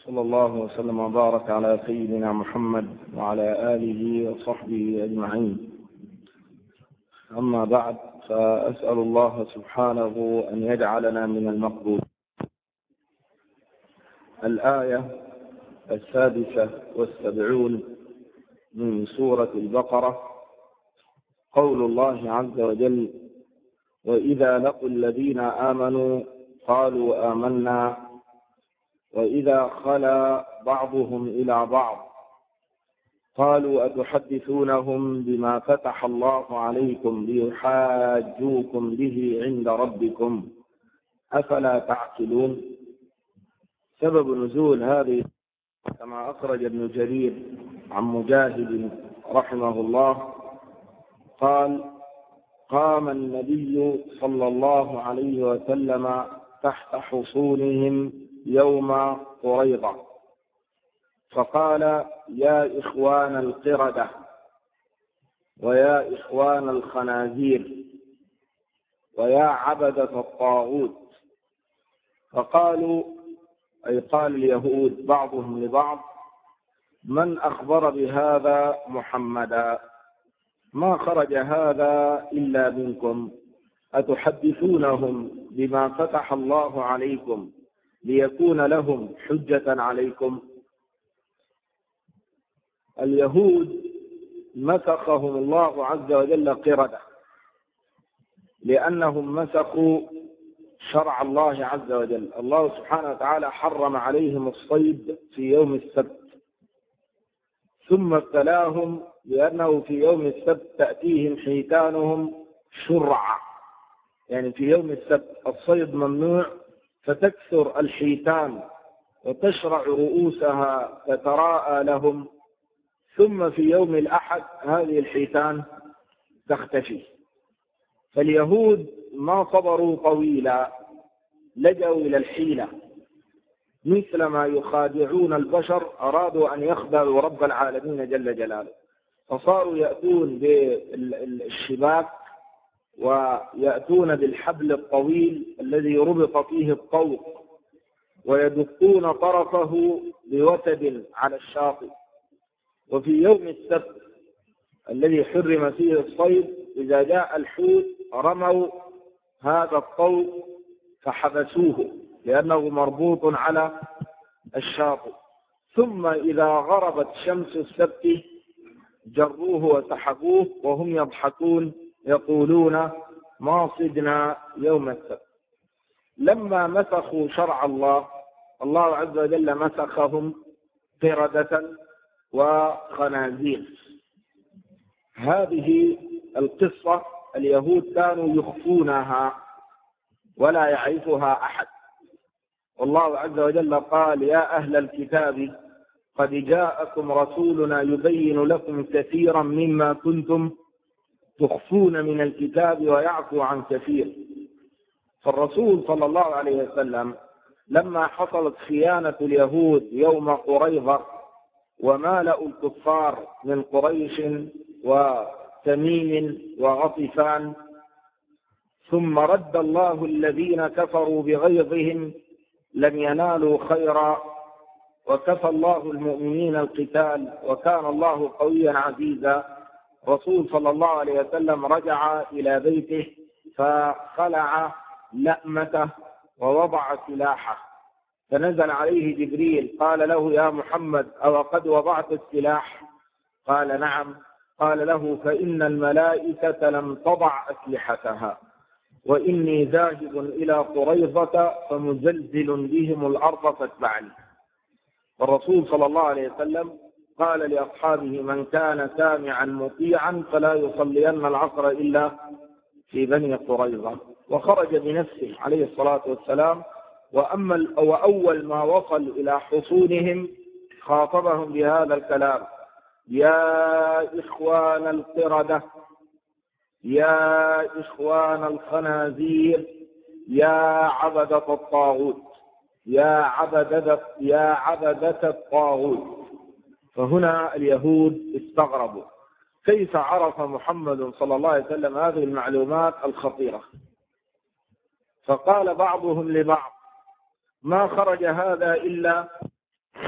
صلى الله وسلم وبارك على سيدنا محمد وعلى آله وصحبه أجمعين. أما بعد، فأسأل الله سبحانه أن يجعلنا من المقبول. الآية 76 من سورة البقرة، قول الله عز وجل: وإذا لقوا الذين آمنوا قالوا آمنا وإذا خلا بعضهم إلى بعض قالوا أتحدثونهم بما فتح الله عليكم ليحاجوكم به عند ربكم أفلا تعقلون. سبب نزول هذه كما أخرج ابن جرير عن مجاهد رحمه الله قال: قام النبي صلى الله عليه وسلم تحت حصونهم يوم قريظة فقال: يا إخوان القردة ويا إخوان الخنازير ويا عبدة الطاغوت. فقالوا، أي قال اليهود بعضهم لبعض: من أخبر بهذا محمدا؟ ما خرج هذا إلا منكم، أتحدثونهم بما فتح الله عليكم ليكون لهم حجة عليكم؟ اليهود مسخهم الله عز وجل قردة لأنهم مسخوا شرع الله عز وجل. الله سبحانه وتعالى حرم عليهم الصيد في يوم السبت، ثم ابتلاهم لأنه في يوم السبت تأتيهم حيتانهم شرعا، يعني في يوم السبت الصيد ممنوع، فتكثر الحيتان وتشرع رؤوسها تتراءى لهم، ثم في يوم الأحد هذه الحيتان تختفي. فاليهود ما صبروا طويلا، لجأوا إلى الحيلة، مثل ما يخادعون البشر أرادوا أن يخدعوا رب العالمين جل جلاله، فصاروا يأتون بالشباك ويأتون بالحبل الطويل الذي ربط فيه الطوق ويدقون طرفه بوتد على الشاطئ. وفي يوم السبت الذي حرم فيه الصيد إذا جاء الحوت رموا هذا الطوق فحبسوه لأنه مربوط على الشاطئ، ثم إذا غربت شمس السبت جروه وسحبوه وهم يضحكون يقولون ما صدنا يوم السبت. لما مسخوا شرع الله، الله عز وجل مسخهم قردة وخنازير. هذه القصة اليهود كانوا يخفونها ولا يعرفها أحد، والله عز وجل قال: يا أهل الكتاب قد جاءكم رسولنا يبين لكم كثيرا مما كنتم تخفون من الكتاب ويعفو عن كثير. فالرسول صلى الله عليه وسلم لما حصلت خيانة اليهود يوم قريظة ومالأ الكفار من قريش وتميم وغطفان، ثم رد الله الذين كفروا بغيظهم لم ينالوا خيرا وكفى الله المؤمنين القتال وكان الله قويا عزيزا. رسول صلى الله عليه وسلم رجع إلى بيته فخلع لأمته ووضع سلاحه، فنزل عليه جبريل قال له: يا محمد أو قد وضعت السلاح؟ قال: نعم. قال له: فإن الملائكة لم تضع أسلحتها وإني ذاهب إلى قريظة فمزلزل بهم الأرض فاتبعني. والرسول صلى الله عليه وسلم قال لأصحابه: من كان سامعا مطيعا فلا يصلين العصر إلا في بني قريظة. وخرج بنفسه عليه الصلاة والسلام، وأول ما وصل إلى حصونهم خاطبهم بهذا الكلام: يا إخوان القردة يا إخوان الخنازير يا عبدة الطاغوت يا عبدة الطاغوت. فهنا اليهود استغربوا كيف عرف محمد صلى الله عليه وسلم هذه المعلومات الخطيرة، فقال بعضهم لبعض: ما خرج هذا إلا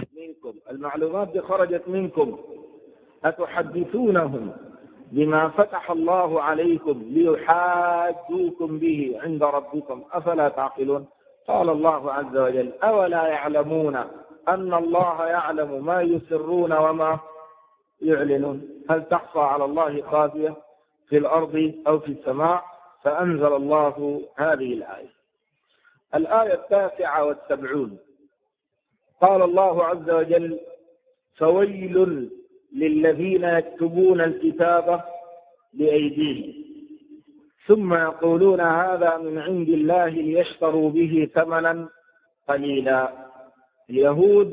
المعلومات دي خرجت منكم، أتحدثونهم بما فتح الله عليكم ليحاجوكم به عند ربكم أفلا تعقلون؟ قال الله عز وجل: أولا يعلمون أن الله يعلم ما يسرون وما يعلنون؟ هل تخفى على الله خافية في الأرض أو في السماء؟ فأنزل الله هذه الآية. الآية 79 قال الله عز وجل: فويل للذين يكتبون الكتاب بأيديهم ثم يقولون هذا من عند الله ليشتروا به ثمنا قليلا. اليهود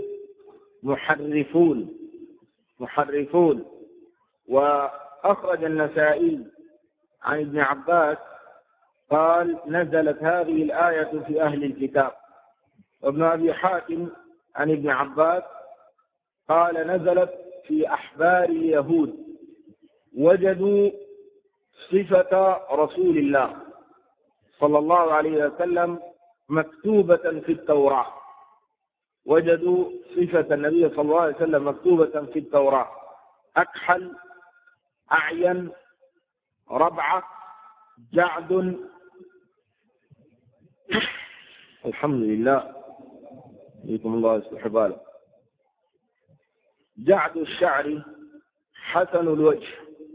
محرفون. وأخرج النسائي عن ابن عباس قال: نزلت هذه الآية في أهل الكتاب. وابن أبي حاتم عن ابن عباس قال: نزلت في أحبار اليهود، وجدوا صفة رسول الله صلى الله عليه وسلم مكتوبة في التوراة. وجدوا صفة النبي صلى الله عليه وسلم مكتوبة في التوراة: أكحل، أعين، ربعة، جعد. الحمد لله، بكم الله يصلح باله. جعد الشعر، حسن الوجه.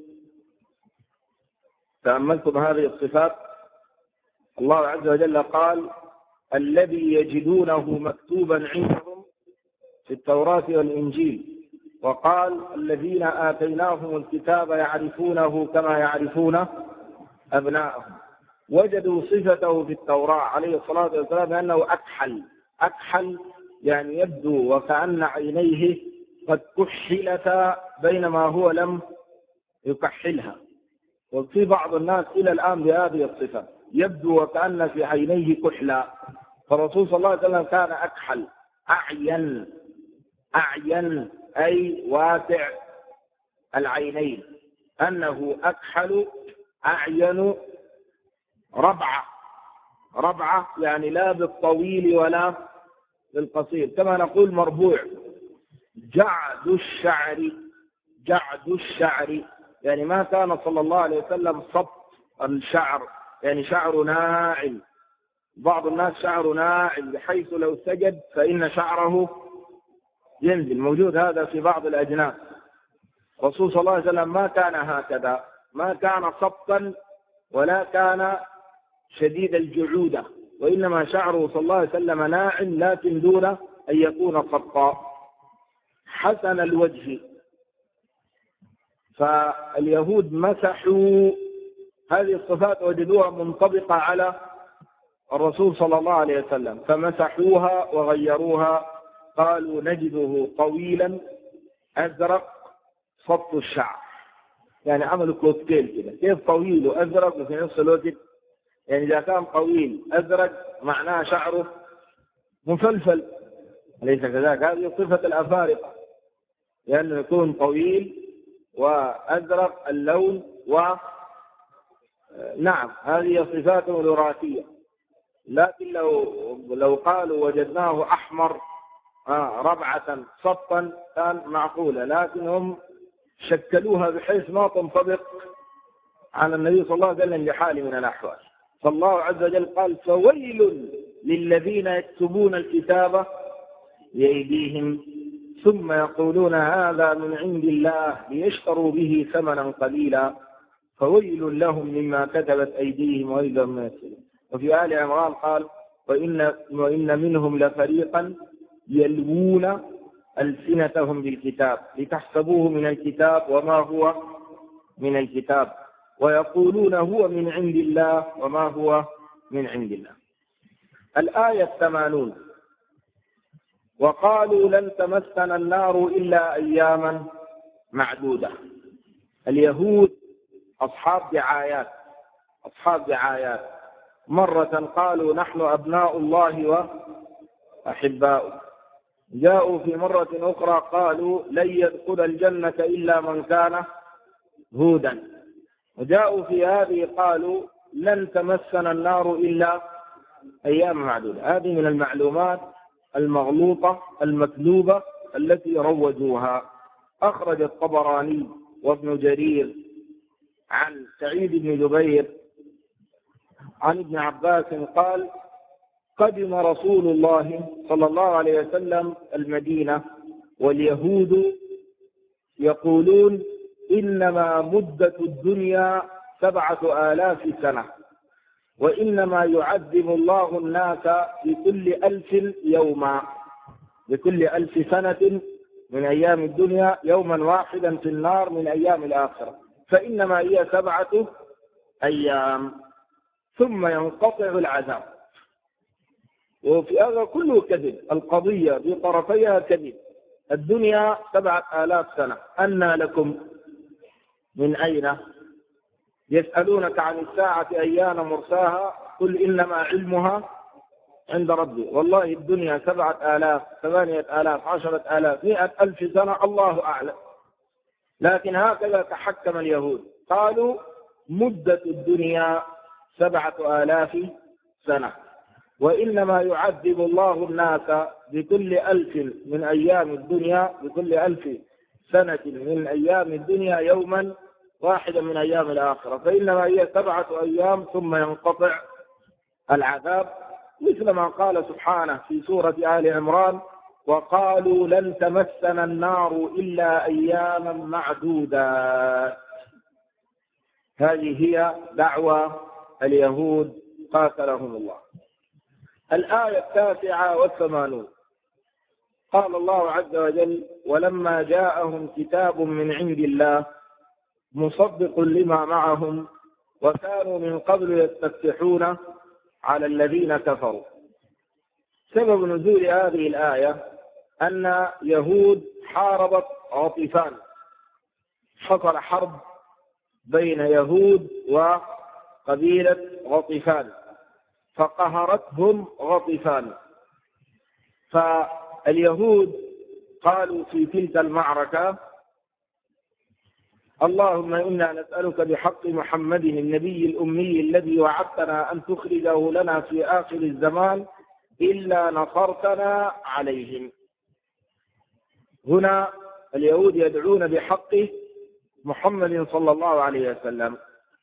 تأملتم هذه الصفات؟ الله عز وجل قال: الذي يجدونه مكتوبا عندهم في التوراة والإنجيل. وقال: الذين آتيناهم الكتاب يعرفونه كما يعرفون أبناءهم. وجدوا صفته في التوراة عليه الصلاة والسلام بأنه أكحل يعني يبدو وكأن عينيه قد كحلتا بينما هو لم يكحلها. وفي بعض الناس إلى الآن بهذه الصفة، يبدو وكأن في عينيه كحلا. فالرسول صلى الله عليه وسلم كان أكحل. أعين أي واسع العينين، أنه أكحل أعين. ربعة يعني لا بالطويل ولا بالقصير، كما نقول مربوع. جعد الشعر يعني ما كان صلى الله عليه وسلم صبت الشعر، يعني شعر ناعم. بعض الناس شعر ناعم بحيث لو سجد فإن شعره ينزل، موجود هذا في بعض الأجناس. الرسول صلى الله عليه وسلم ما كان هكذا، ما كان صبتا ولا كان شديد الجعودة، وإنما شعره صلى الله عليه وسلم ناعم لكن دون أن يكون صبتا. حسن الوجه. فاليهود مسحوا هذه الصفات، وجدوها منطبقة على الرسول صلى الله عليه وسلم فمسحوها وغيروها. قالوا: نجده طويلا أزرق صبت الشعر، يعني عملوا كوكتيل كده، كيف طويل وأزرق وفي نفس الوقت يعني إذا كان طويل أزرق معناه شعره مفلفل، أليس كذلك؟ هذه صفة الأفارقة، لأنه يكون طويل وأزرق اللون نعم هذه صفات وراثية. لكن لو قالوا وجدناه أحمر ربعة صبا كان معقولة، لكن هم شكلوها بحيث ما تنطبق على النبي صلى الله عليه وسلم لحال من الأحوال. فالله عز وجل قال: فويل للذين يكتبون الكتاب بأيديهم ثم يقولون هذا من عند الله ليشتروا به ثمنا قليلا فويل لهم مما كتبت أيديهم ويل مما يكسبون. وفي آل عمران قال: وإن منهم لفريقا يلوون ألسنتهم بالكتاب لتحسبوه من الكتاب وما هو من الكتاب ويقولون هو من عند الله وما هو من عند الله. الآية 80: وقالوا لن تمسنا النار إلا أياما معدودة. اليهود أصحاب دعايات. مرة قالوا نحن أبناء الله وأحباؤه، جاءوا في مرة أخرى قالوا لن يدخل الجنة إلا من كان هودا، وجاءوا في هذه قالوا لن تمسنا النار إلا أيام معدودة. هذه من المعلومات المغلوطة المكذوبة التي روجوها. أخرج الطبراني وابن جرير عن سعيد بن جبير عن ابن عباس قال: قدم رسول الله صلى الله عليه وسلم المدينة واليهود يقولون إنما مدة الدنيا 7000 سنة، وإنما يعذب الله الناس بكل 1000 يوما، بكل 1000 سنة من أيام الدنيا يوما واحدا في النار من أيام الآخرة، فإنما هي 7 أيام ثم ينقطع العذاب. وفي هذا كله كذب، القضية بطرفيها كذب. الدنيا 7000 سنة، أنى لكم؟ من أين؟ يسألونك عن الساعة أيان مرساها قل إنما علمها عند ربي. والله الدنيا 7000 8000 10000 100,000 سنة الله أعلم. لكن هكذا تحكم اليهود، قالوا مدة الدنيا 7000 سنة، وإنما يعذب الله الناس بكل 1000 من أيام الدنيا، بكل 1000 سنة من أيام الدنيا يوما واحدا من أيام الآخرة، فإنما هي 7 أيام ثم ينقطع العذاب، مثل ما قال سبحانه في سورة آل عمران: وقالوا لن تمسنا النار إلا أياما معدودات. هذه هي دعوى اليهود قاتلهم الله. الآية 89 قال الله عز وجل: ولما جاءهم كتاب من عند الله مصدق لما معهم وكانوا من قبل يستفتحون على الذين كفروا. سبب نزول هذه الآية أن يهود حاربت غطفان، حصل حرب بين يهود وقبيلة غطفان فقهرتهم غطفان، فاليهود قالوا في تلك المعركة: اللهم إنا نسألك بحق محمد النبي الأمي الذي وعدتنا أن تخرجه لنا في آخر الزمان إلا نصرتنا عليهم. هنا اليهود يدعون بحق محمد صلى الله عليه وسلم،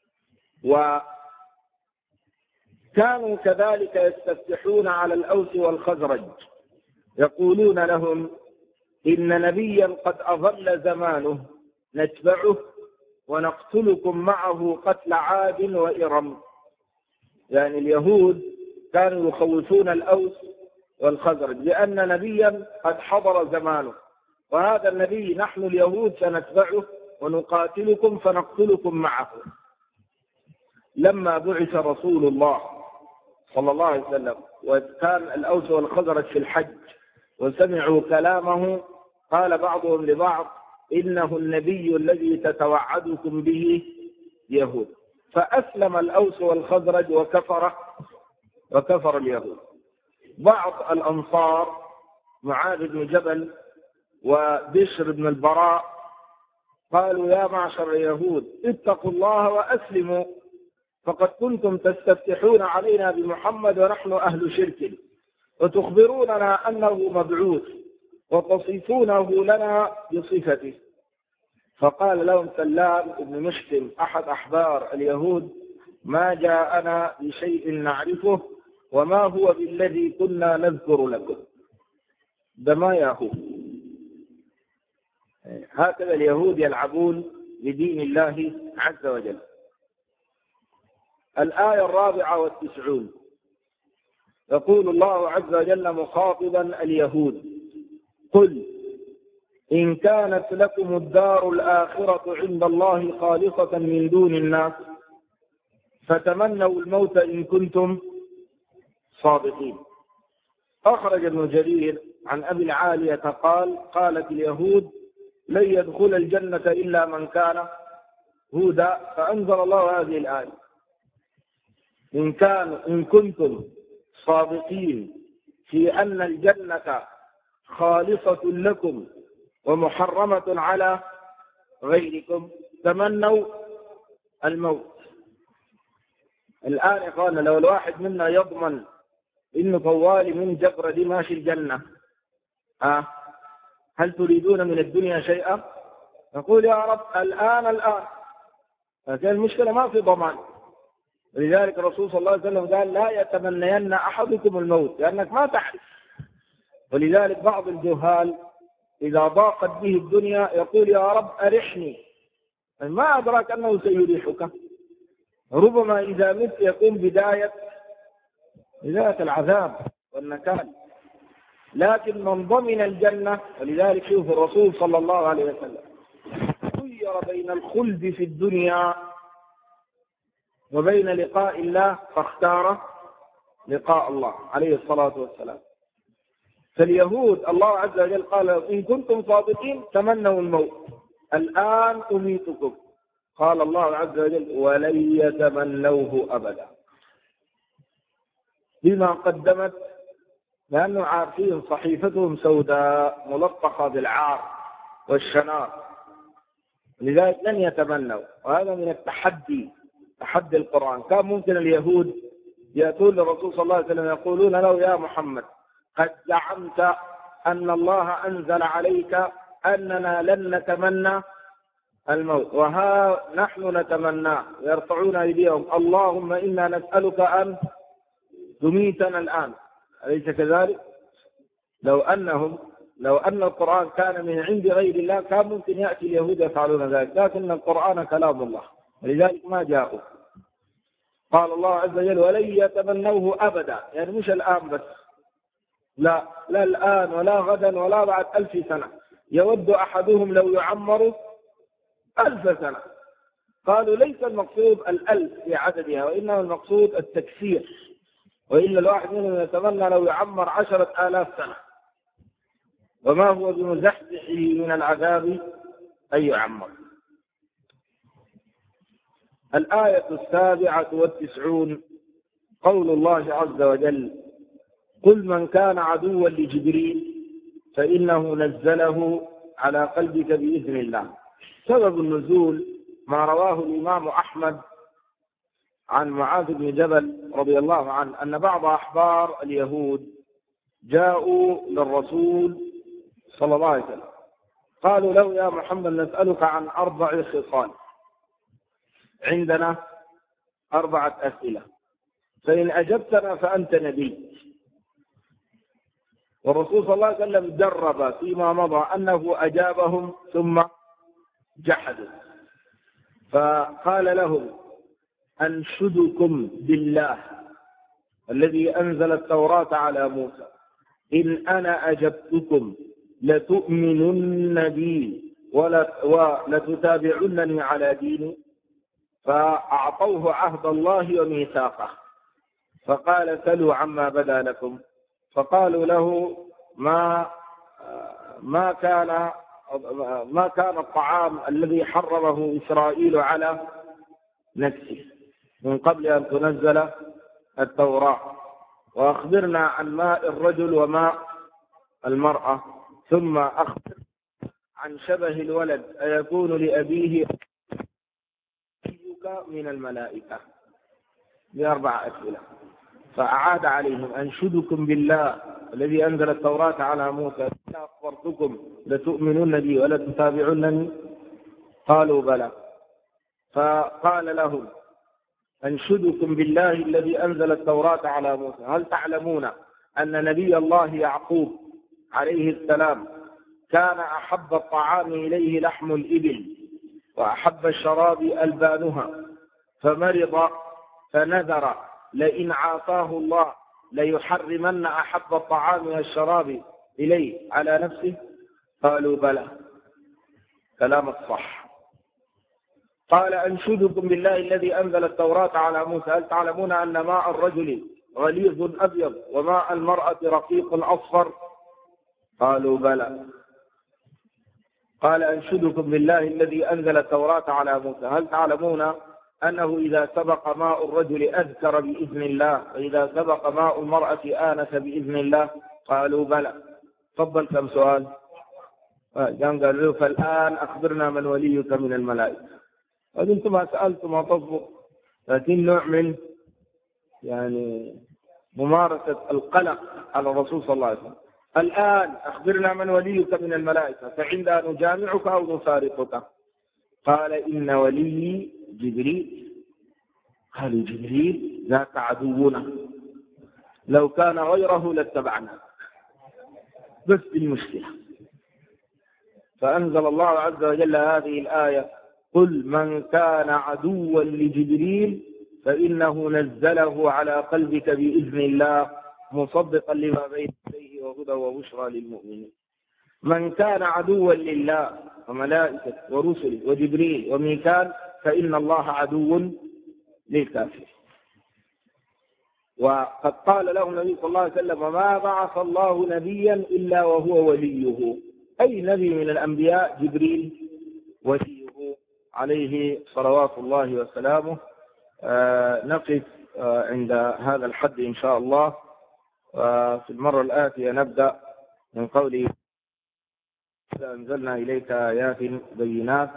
وكانوا كذلك يستفتحون على الأوس والخزرج، يقولون لهم: إن نبيا قد أظل زمانه نتبعه ونقتلكم معه قتل عاد وإرم. يعني اليهود كانوا يخوفون الأوس والخزرج لأن نبيا قد حضر زمانه، وهذا النبي نحن اليهود سنتبعه ونقاتلكم فنقتلكم معه. لما بعث رسول الله صلى الله عليه وسلم وكان الأوس والخزرج في الحج وسمعوا كلامه، قال بعضهم لبعض: إنه النبي الذي تتوعدكم به يهود. فأسلم الأوس والخزرج وكفر اليهود. بعض الأنصار معاذ بن جبل وبشر بن البراء قالوا: يا معشر اليهود اتقوا الله وأسلموا، فقد كنتم تستفتحون علينا بمحمد ونحن أهل شرك، وتخبروننا أنه مبعوث وتصفونه لنا بصفته. فقال لهم سلام بن مشكم أحد أحبار اليهود: ما جاءنا بشيء نعرفه وما هو بالذي كنا نذكر لكم. ده ما يهود. هكذا اليهود يلعبون بدين الله عز وجل. الآية 94 يقول الله عز وجل مخاطبا اليهود: قل إن كانت لكم الدار الآخرة عند الله خالصة من دون الناس فتمنوا الموت إن كنتم صادقين. أخرج ابن جرير عن أبي العالية قال: قالت اليهود لن يدخل الجنة إلا من كان هودا، فأنزل الله هذه الآية: إن كنتم صادقين في أن الجنة خالصة لكم ومحرمة على غيركم تمنوا الموت. الآن قال لو الواحد منا يضمن إنه طوالي من جبر دي ماشي الجنة، هل تريدون من الدنيا شيئا؟ نقول يا رب الآن. لكن المشكلة ما في ضمان. ولذلك الرسول صلى الله عليه وسلم قال لا يتمنين أحدكم الموت لأنك ما تعرف. ولذلك بعض الجهال إذا ضاقت به الدنيا يقول يا رب أرحني، ما أدراك أنه سيريحك. ربما إذا مت يكون بداية العذاب والنكال. لكن من ضمن الجنة، ولذلك شوف الرسول صلى الله عليه وسلم خير بين الخلد في الدنيا وبين لقاء الله فاختار لقاء الله عليه الصلاة والسلام. فاليهود الله عز وجل قال إن كنتم صادقين تمنوا الموت الآن أميتكم. قال الله عز وجل ولن يتمنوه أبدا بما قدمت، لأنه عارفين صحيفتهم سوداء ملطخة بالعار والشنار، لذلك لن يتمنوا. وهذا من التحدي، تحدي القرآن. كان ممكن اليهود يأتون للرسول صلى الله عليه وسلم يقولون له يا محمد قد زعمت أن الله أنزل عليك أننا لن نتمنى الموت وها نحن نتمنى، يرفعون أيديهم اللهم إنا نسألك أن تميتنا الآن، أليس كذلك؟ لو أن القرآن كان من عند غير الله كان ممكن يأتي اليهود يفعلون ذلك، لكن القرآن كلام الله ولذلك ما جاءوا. قال الله عز وجل ولن يتمنوه أبدا، يعني مش الآن بس، لا الآن ولا غدا ولا بعد 1000 سنة. يود أحدهم لو يعمر 1000 سنة. قالوا ليس المقصود 1000 في عددها، وإنما المقصود التكثير، وإلا الواحد منهم يتمنى لو يعمر 10,000 سنة، وما هو بمزحزحه من العذاب أن يعمر. الآية 97 قول الله عز وجل قل من كان عدوا لجبريل فإنه نزله على قلبك بإذن الله. سبب النزول ما رواه الإمام أحمد عن معاذ بن جبل رضي الله عنه أن بعض أحبار اليهود جاءوا للرسول صلى الله عليه وسلم قالوا له يا محمد نسألك عن 4 خصال، عندنا 4 أسئلة، فإن أجبتنا فأنت نبي. والرسول صلى الله عليه وسلم درب فيما مضى أنه أجابهم ثم جحدوا، فقال لهم أنشدكم بالله الذي أنزل التوراة على موسى إن أنا أجبتكم لتؤمنن بي ولتتابعنني على ديني. فأعطوه عهد الله وميثاقه، فقال سلوا عما بدا لكم. فقالوا له ما كان الطعام الذي حرمه إسرائيل على نفسه من قبل أن تنزل التوراة، وأخبرنا عن ماء الرجل وماء المرأة، ثم أخبر عن شبه الولد أيكون لأبيه من الملائكة. ب4 أسئلة. فأعاد عليهم أنشدكم بالله الذي أنزل التوراة على موسى إن أخبرتكم لتؤمنون بي ولتتابعنني؟ قالوا بلى. فقال لهم أنشدكم بالله الذي أنزل التوراة على موسى هل تعلمون أن نبي الله يعقوب عليه السلام كان أحب الطعام إليه لحم الإبل وأحب الشراب ألبانها، فمرض فنذر لئن عافاه الله ليحرمن أحب الطعام والشراب إليه على نفسه؟ قالوا بلى. كلام الصح. قال أنشدكم بالله الذي أنزل التوراة على موسى هل تعلمون أن ماء الرجل غليظ أبيض وماء المرأة رقيق أصفر؟ قالوا بلى. قال أنشدكم بالله الذي أنزل التوراة على موسى هل تعلمون أنه إذا سبق ماء الرجل أذكر بإذن الله وإذا سبق ماء المرأة آنس بإذن الله؟ قالوا بلى. تفضل كم سؤال؟ قال له فالآن أخبرنا من وليك من الملائكة. قال أنتم ما سألتم ما تصبر، لكن نوع من يعني ممارسة القلق على الرسول صلى الله عليه وسلم. الآن أخبرنا من وليك من الملائكة فعندها نجامعك أو نفارقك؟ قال إن ولي جبريل. قالوا جبريل ذاك عدونا، لو كان غيره لاتبعنا، بس المشكلة. فأنزل الله عز وجل هذه الآية: قل من كان عدوا لجبريل فإنه نزله على قلبك بإذن الله مصدقا لما بين يديه وهدى وبشرى للمؤمنين. من كان عدوا لله وملائكته ورسله وجبريل وميكال فإن الله عدو للكافر. وقد قال له النبي صلى الله عليه وسلم: ما بعث الله نبيا إلا وهو وليه. أي نبي من الأنبياء جبريل وليه عليه صلوات الله وسلامه. نقف عند هذا الحد إن شاء الله. في المرة الآتية نبدأ من قوله: أنزلنا إليك آيات بينات.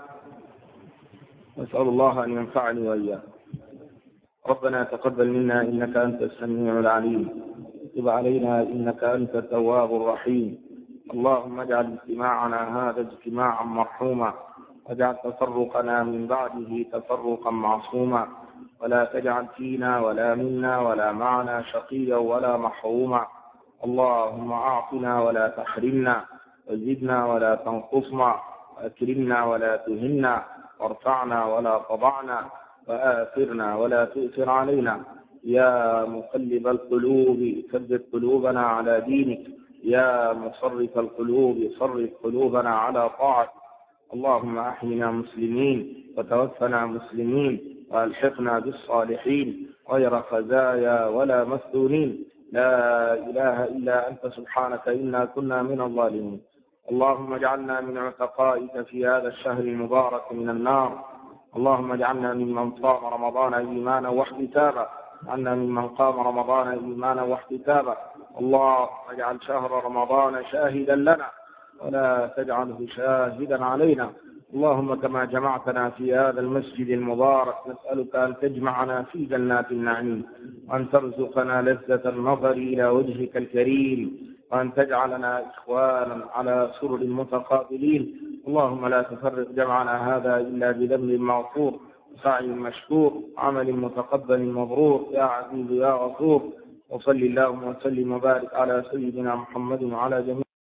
نسأل الله أن ينفعني وإياك. ربنا تقبل منا إنك أنت السميع العليم، تب علينا إنك أنت التواب الرحيم. اللهم اجعل اجتماعنا هذا اجتماعا مرحوما، واجعل تفرقنا من بعده تفرقا معصوما، ولا تجعل فينا ولا منا ولا معنا شقيا ولا محروما. اللهم أعطنا ولا تحرمنا، وزدنا ولا تنقصنا، وأكرمنا ولا تهنا، وارفعنا ولا تضعنا، وآثرنا ولا تؤثر علينا. يا مقلب القلوب ثبت قلوبنا على دينك، يا مصرف القلوب صرف قلوبنا على طاعتك. اللهم أحينا مسلمين وتوفنا مسلمين وألحقنا بالصالحين غير خزايا ولا مفتونين. لا إله إلا أنت سبحانك إنا كنا من الظالمين. اللهم اجعلنا من عتقائك في هذا الشهر المبارك من النار. اللهم اجعلنا ممن صام رمضان إيمانا واحتسابا، اجعلنا ممن قام رمضان إيمانا واحتسابا. اللهم اجعل شهر رمضان شاهدا لنا ولا تجعله شاهدا علينا. اللهم كما جمعتنا في هذا المسجد المبارك نسألك أن تجمعنا في جنات النعيم، وأن ترزقنا لذة النظر إلى وجهك الكريم، وأن تجعلنا إخوانا على سرر متقابلين. اللهم لا تفرق جمعنا هذا إلا بذنب مغفور، سعي مشكور، عمل متقبل مبرور، يا عزيز يا غفور. وصل اللهم وسلم وبارك على سيدنا محمد وعلى جميع